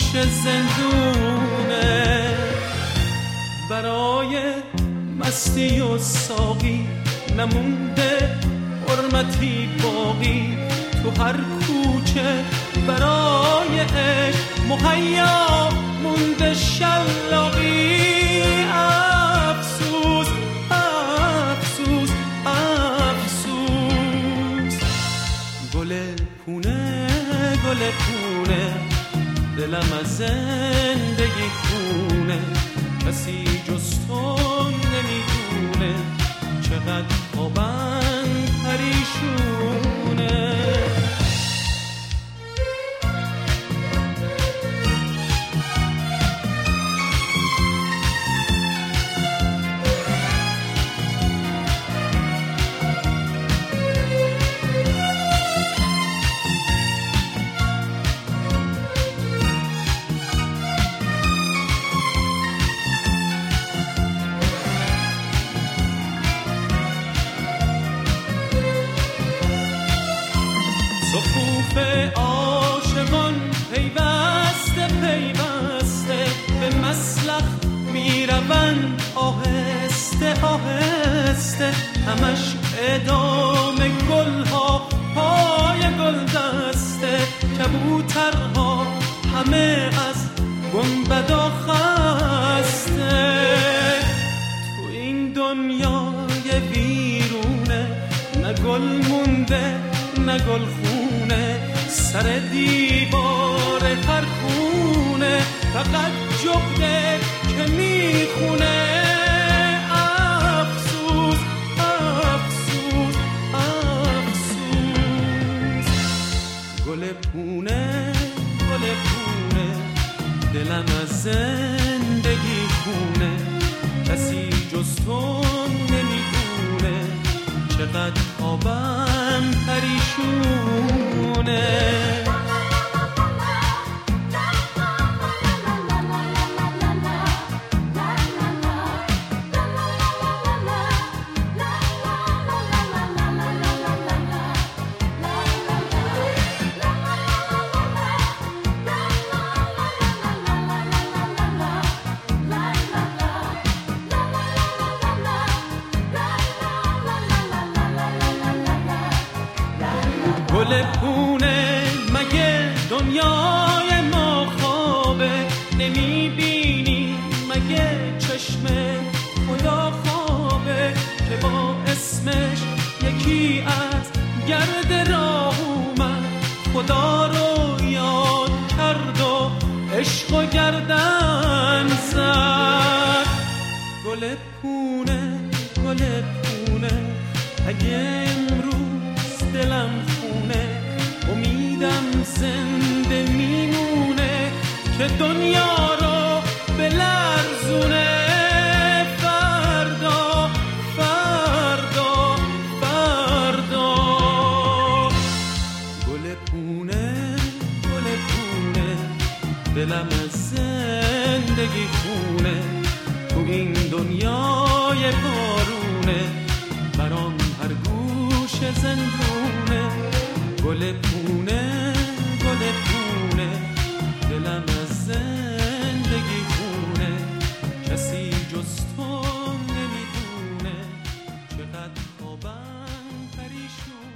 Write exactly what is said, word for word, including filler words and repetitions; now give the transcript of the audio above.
زندونه. برای مستی و ساقی نمونده حرمتی باقی، تو هر کوچه برای عشق مهیا مونده شلاقی. افسوس افسوس افسوس، گل پونه گل پونه، دلم از زندگی خونه. کسی جز تو نمیدونه چقدر آبن پریشونه. عاشقان پیوسته پیوسته به مسلخ میروند آهسته آهسته. همش ادامه گلها پای گل دسته، کبوترها همه از گنبدا خسته. تو این دنیای ویرونه نه گل مونده نه گل خونه، سر دیوار هر خونه فقط جغده که میخونه. افسوس افسوس افسوس، گل پونه گل پونه، دلم از زندگی خونه. کسی جز تو نمیدونه چقدر آبم پریشونه. گل پونه مگه دنیای ما خوابه، نمیبینی مگه چشم خدا خوابه که با اسمش یکی از گرد راه اومد، خدا رو یاد کرد و عشق و گردن زد. گل پونه گل پونه، اگه امروز دلم امیدم زنده میمونه که دنیا رو بلرزونه. فردا فردا فردا، گل پونه گل پونه، دلم از زندگی خونه. تو این دنیای بارونه برام هر گوش زندونه. گل پونه گل پونه، دلم از زندگی خونه. کسی جز تو نمیدونه چقدر آبم پریشونه.